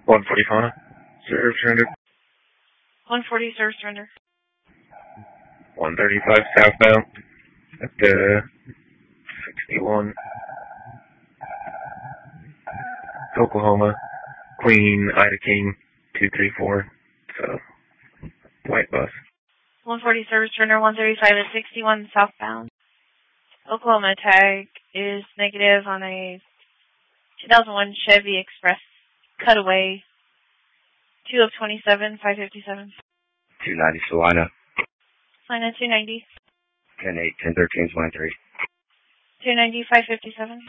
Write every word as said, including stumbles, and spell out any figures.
one forty Fauna. Serve surrender. one forty serve surrender. one thirty-five southbound at the sixty-one. Oklahoma. Queen, Ida King, two three four. So, white bus. one forty service surrender, one thirty-five at sixty-one southbound. Oklahoma tag is negative on a two thousand one Chevy Express Cutaway, two of twenty-seven, five fifty-seven. two ninety Salina. Salina two ninety. ten eight, ten thirteen, twenty-three. two ninety, five fifty-seven.